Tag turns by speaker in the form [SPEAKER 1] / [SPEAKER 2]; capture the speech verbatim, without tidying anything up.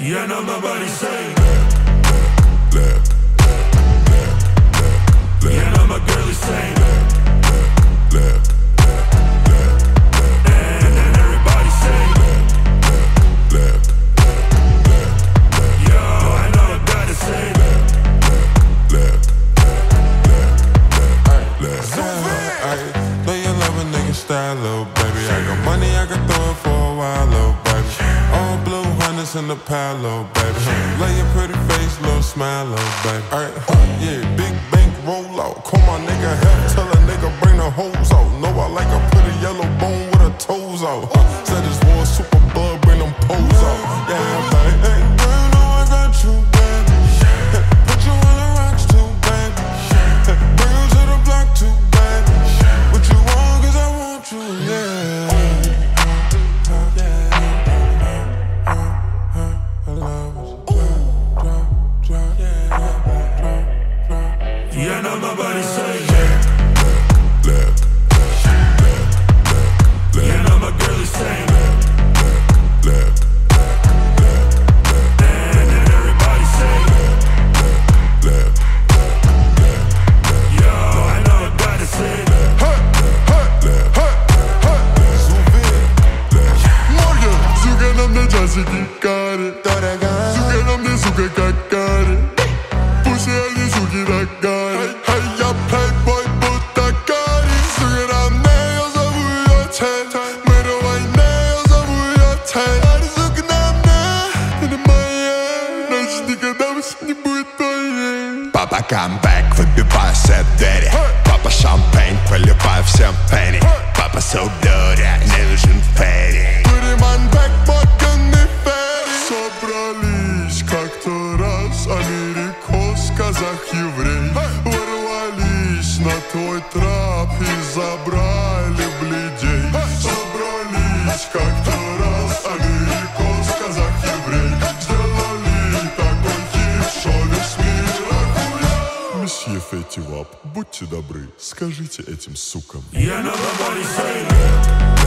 [SPEAKER 1] Yeah, now my body say
[SPEAKER 2] left, left, left, left, left.
[SPEAKER 1] Yeah, now my girl is saying
[SPEAKER 2] left, left, left, left.
[SPEAKER 1] And then everybody say
[SPEAKER 2] left, left, left, left.
[SPEAKER 1] Yo, I know I gotta say
[SPEAKER 2] left, left, left, left, left.
[SPEAKER 3] Ayy, know you love a nigga style, little baby. I got money, I can throw it for a while, little baby. All blue hundreds in the pile, little baby. Lay your pretty face, little smile, little baby. Ayy, yeah, big bank roll out. Call my nigga help, tell a nigga bring the hoes out. Know I like a pretty yellow bone with her toes out. Said this war super blood, bring them poles out. Yeah, baby. Hey, girl, you know I got you, baby. Put you on the rocks too, baby. Bring you to the block too, baby. What you want, cause I want you, yeah.
[SPEAKER 1] Yeah, now my body say
[SPEAKER 2] left, left, left, left.
[SPEAKER 1] Yeah, now my girl is saying
[SPEAKER 2] left, left, left, left.
[SPEAKER 1] And then everybody say
[SPEAKER 2] left, left, left.
[SPEAKER 1] Yo, I know I gotta say
[SPEAKER 3] Morgan, сука, на мне часики кари. Сука, на мне, сука, как кари. Пусть они, суки, так кари. Hey, я playboy, будто кари. Сука, на мне, я зову ее Тель. Мировой не, я зову ее Тель. Ари, сука, на мне, это моя. Ночь никогда больше не будет твоей.
[SPEAKER 4] Папа камбэк, выбиваю все двери. Папа шампейн, проливаю всем пенни. Папа солдатя, не нужен ферри.
[SPEAKER 3] Пуриман бэк, ботганный ферри. Собрались как-то раз америкос, казах, еврей. Ворвались на твой трап и забрали бледей. Собрались как-то раз америкос, казах, еврей. Сделали такой хит, что весь мир охуел. Месье Фетти Вап, будьте добры, скажите этим сукам.
[SPEAKER 1] Yeah, now my body say